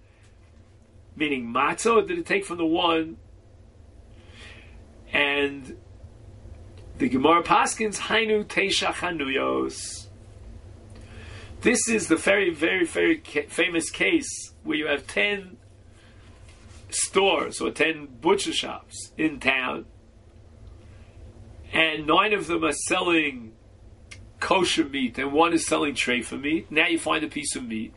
meaning matzah, or did it take from the one? And The Gemara Paskins Hainu Teisha Chanuyos. This is the very, very, very ca- famous case where you have ten stores or ten butcher shops in town, and nine of them are selling kosher meat and one is selling treifa meat. Now you find a piece of meat.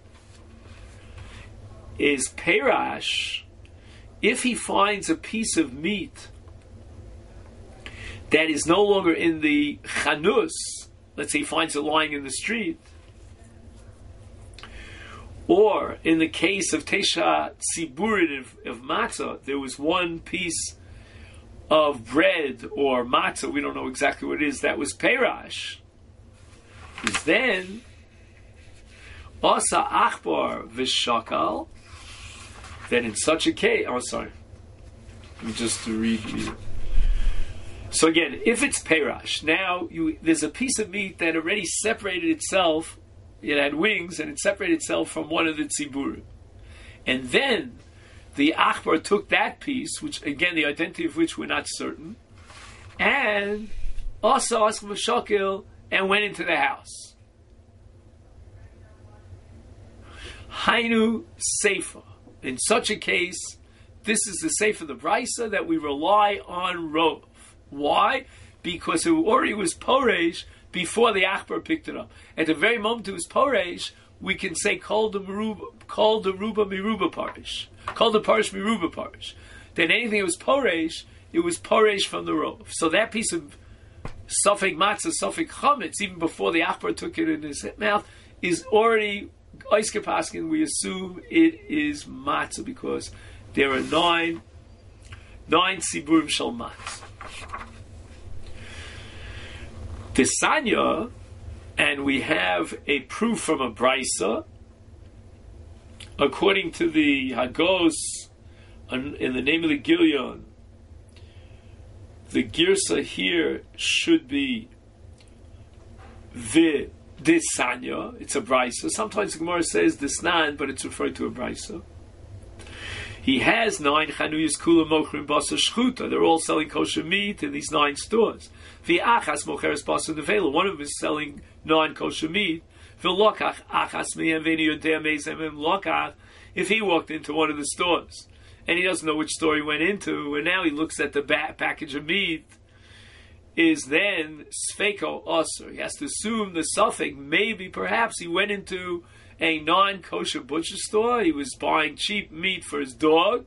Is Perash, if he finds a piece of meat that is no longer in the chanus, let's say he finds it lying in the street, or in the case of Tesha Tziburin of, of matzah, there was one piece of bread or matzah, we don't know exactly what it is, that was Perash, is then Asa Achbar Vishakal, then in such a case, oh sorry, let me just read you. So again, if it's Perash, now you, there's a piece of meat that already separated itself, it had wings, and it separated itself from one of the tziburim. And then the Achbar took that piece, which again, the identity of which we're not certain, and also asked Shakil and went into the house. Hainu Seifa. In such a case, this is the Seifa, the Brisa, that we rely on Rov. Why? Because it already was Poresh before the Achbar picked it up. At the very moment it was Poresh, we can say Kol the Meruba, Kol the Ruba Miruba Parish. Kol the Parish Miruba Parish. Then anything that was Poresh, it was Poresh from the Rov. So that piece of Safek Matzah, Safek Chametz, even before the Achbar took it in his mouth, is already Oiske Paskin. We assume it is Matzah because there are nine, nine Siburim Shal Matzah. Tisanya, and we have a proof from a Brisa, according to the Hagos, in the name of the Gilyon, the Girsa here should be the Disanya. It's a Brisa. Sometimes the Gemara says Disnan, but it's referred to a Brisa. He has nine chanuyas kula mochrim basa shchuta. They're all selling kosher meat in these nine stores. V'achas mocheres basa nevela. One of them is selling non-kosher meat. V'lokach achas miyam v'eni yodea meizem im lokach. If he walked into one of the stores and he doesn't know which store he went into, and now he looks at the ba- package of meat, is then sfeiko osir. He has to assume the suffix. Maybe, perhaps, he went into a non-kosher butcher store. He was buying cheap meat for his dog,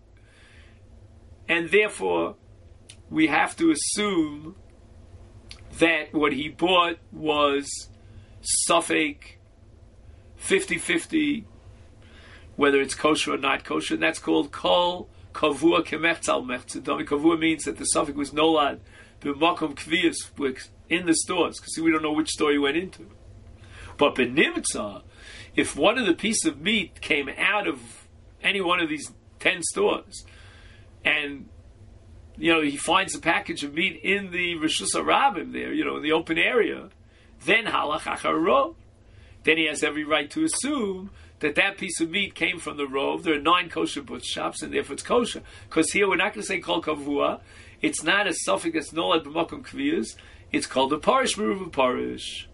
and therefore we have to assume that what he bought was suffix fifty-fifty, whether it's kosher or not kosher, and that's called kol kavua kemechtzal mechtzadami. Kavua means that the suffix was nolad b'makom kviyas in the stores, because we don't know which store he went into. But b'nimtza, if one of the pieces of meat came out of any one of these ten stores, and you know he finds a package of meat in the Rishus HaRabim there, you know, in the open area, then halach achar rov. Then he has every right to assume that that piece of meat came from the rov. There are nine kosher butcher shops, and therefore it's kosher. Because here we're not going to say kol kavua. It's not a suffix that's nolad b'makom kviyas. It's called a parish meruva parish.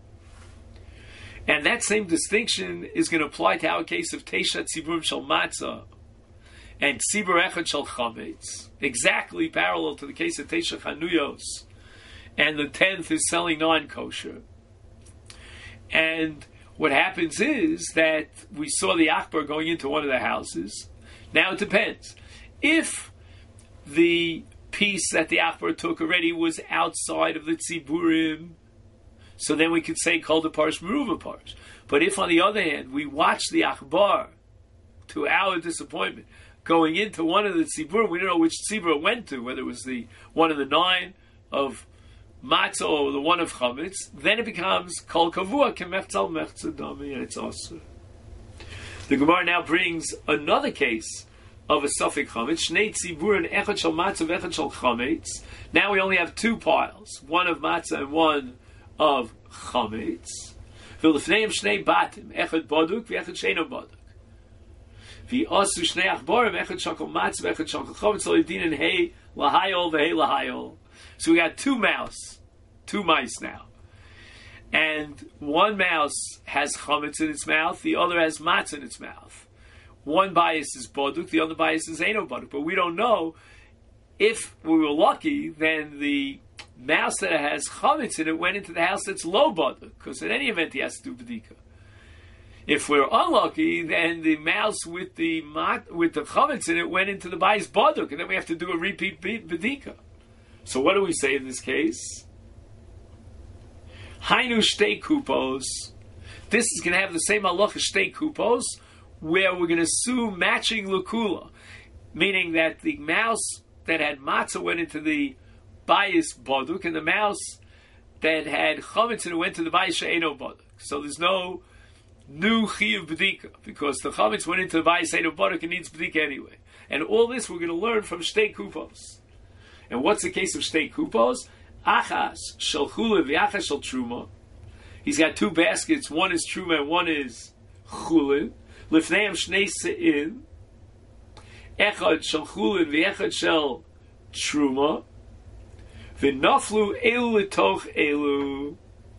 And that same distinction is going to apply to our case of Teisha Tziburim Shal Matzah and Tzibur Echad Shal Chametz. Exactly parallel to the case of Teisha Chanuyos. And the tenth is selling non-kosher. And what happens is that we saw the Achbar going into one of the houses. Now it depends. If the piece that the Achbar took already was outside of the Tziburim, so then we could say called the Parish Meruva Parish. But if on the other hand we watch the Achbar, to our disappointment, going into one of the Tzibur, we don't know which Tzibur it went to, whether it was the one of the nine of Matzah or the one of Chametz, then it becomes Kol Kavua Kemechtzal Mechtzadami, and it's also. The Gemara now brings another case of a Safek Chametz, Shnei Tzibur and Echad Shal Matzah, Echad Shal Chametz. Now we only have two piles, one of Matzah and one of Chametz. V'lefneim shnei batim, echad baduk, v'echad sheino baduk. V'asu shnei achbarim, echad shakal matz, v'echad shakal chametz, l'idin and hey lahayol, v'hey lahayol. So we got two mouse, two mice now. And one mouse has chametz in its mouth, the other has matzah in its mouth. One bias is boduk, the other bias is eno boduk. But we don't know. If we were lucky, then the mouse that has chametz in it went into the house that's low boduk, because in any event he has to do bedika. If we're unlucky, then the mouse with the mat, with the chametz in it went into the bias boduk, and then we have to do a repeat bedika. So what do we say in this case? Hainu shtei kupos. This is going to have the same halacha shtei kupos, where we're going to assume matching lakula, meaning that the mouse that had matzah went into the bias boduk, and the mouse that had chametz in it went to the bias she'eno boduk. So there's no new chiyuv bedika, because the chametz went into the bias she'eno boduk and needs bedika anyway. And all this we're going to learn from shtei kupos. And what's the case of shtei kupos? Achas shel chulin v'achas shel truma. He's got two baskets. One is truma and one is chulin. Lifneim shnei se'in. Echad shel chulin v'echad shel truma. V'naflu elu letoch elu.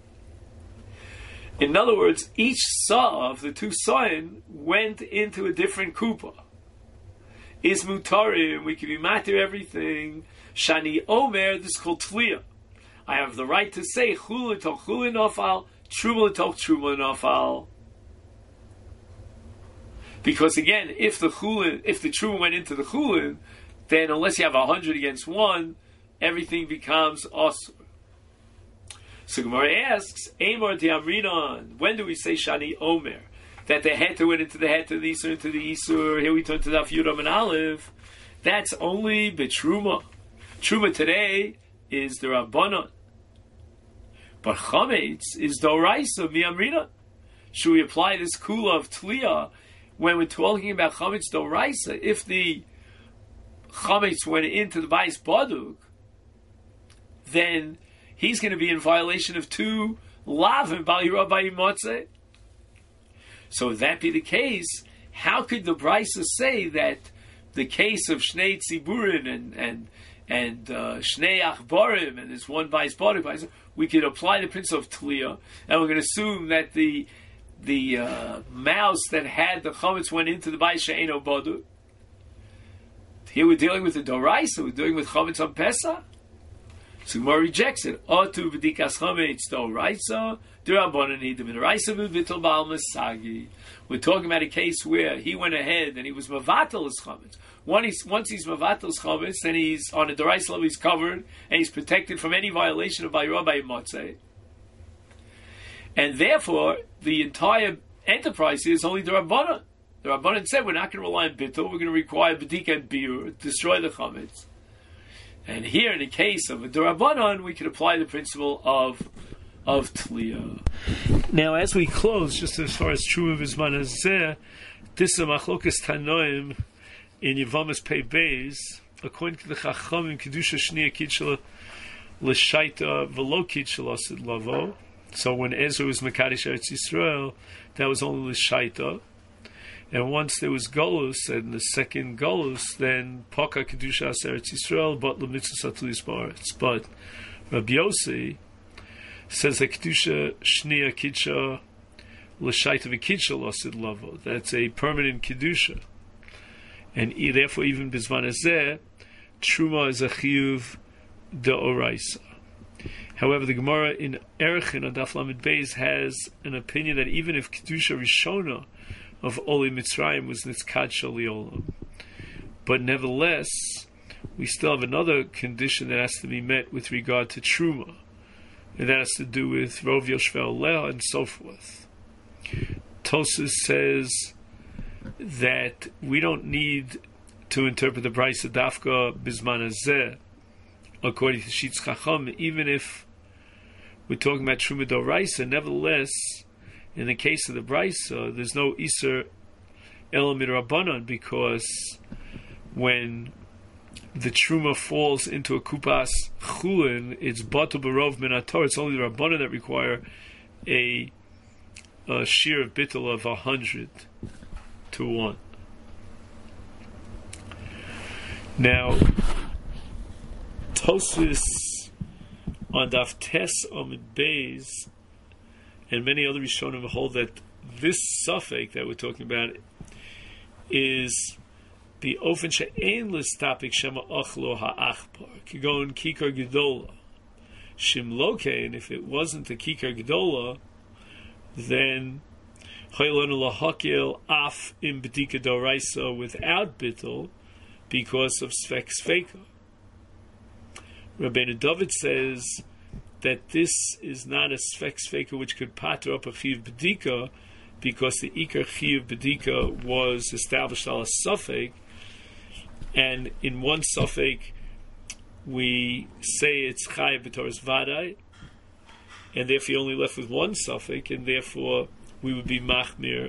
In other words, each saw of the two sawin went into a different kupa. Is mutarim, we can be matir everything. Shani omer, this is called tliya. I have the right to say chulin letoch chulin nafal, truma letoch truma nafal. Because again, if the chulin, if the truma went into the chulin, then unless you have a hundred against one, everything becomes asur. So Gemara asks, Amar Diamrinon, when do we say Shani Omer? That the heter went into the heter, the Isur into the Isur, here we turn to the Yudam and Aleph. That's only Betruma. Truma today is the Rabbanon. But Chametz is Doraisa Miamrinon. Should we apply this kula of Tliya when we're talking about Chametz Doraisa? If the Chametz went into the Bais Baduk, then he's going to be in violation of two lavim bali rabbi motzeh. So if that be the case, how could the Brisa say that the case of Shnei Tziburin and and and uh, Shnei Achbarim and this one Bais Baduk, we could apply the principle of Tliya, and we're going to assume that the the uh, mouse that had the chametz went into the Bais She'eno Baduk. Here we're dealing with the Doraisa, we're dealing with chametz on Pesach. So Gemara rejects it. Otu b'dikas chametz doraisa, d'Rabbanan hidim d'Oraisa v'vitul ba'al masagi. We're talking about a case where he went ahead and he was mavatal his chametz. Once he's mavatal his chametz, then he's on a doraisa level, he's covered and he's protected from any violation of Bayra by Motzei. And therefore, the entire enterprise is only the Rabbanan. The Rabbanan said, we're not going to rely on bittul, we're going to require b'dika and biur, destroy the chametz. And here, in the case of a D'Rabbanan, we can apply the principle of of Tliya. Now, as we close, just as far as true of Bizman Hazeh, this is a machlokas tanoim in Yevamis Pei Beis, according to the Chachamim, Kedusha Shniya Kitshel L'Shaita V'lo Kitshel Asid Lavo. So when Ezra was Mekadesh Eretz Yisrael, that was only L'Shaita. And once there was Golus, and the second Golus, then Paka Kedusha Eretz Yisrael, but L'Mitzvah Satulis Ba'aretz. But Rabbi Yossi says that Kedusha Shniya Kidsha L'Shaita V'Kidsha L'Asid Lavo. That's a permanent Kedusha. And therefore, even Bizman Hazeh, Truma is a Chiyuv D'Oraisa. However, the Gemara in Erechin on Daf Lamed Beis has an opinion that even if Kedusha Rishona of Oli Mitzrayim was Nitzkad Shali Olam, but nevertheless, we still have another condition that has to be met with regard to Truma, and that has to do with Rov Yoshvel Leah and so forth. Tosas says that we don't need to interpret the Brisa Dafka Bizman Hazeh according to Shitz Chacham, even if we're talking about Truma D'Oraisa. Nevertheless, in the case of the Brisa, there's no Iser Ela Midrabanan, because when the Truma falls into a Kupas Chulin, it's Bato Barov Minator. It's only the Rabbanan that require a, a shear of bittul of a hundred to one. Now, Tosfos On Daf Tes Amid Beis, and many other Rishonim hold that this suffix that we're talking about is the ofen she'ein l'stapik shema achlo ha'achbar kigon kikar gedola shimloke, and if it wasn't the kikar gedola, then chaylonu lahakil af im bedika doraisa without bittul because of sfek sfeka. Rabbeinu David says that this is not a sfek sfeka which could pater up a chiv bedika, because the ikar chiv bedika was established al a suffix, and in one suffix we say it's chayiv b'toras vadai, and therefore you're only left with one suffix, and therefore we would be machmir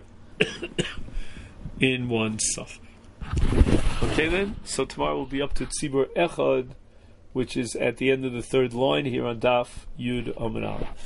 in one suffix. Okay then, so tomorrow we'll be up to Tzibur Echad, which is at the end of the third line here on Daf Yud Amud Aleph.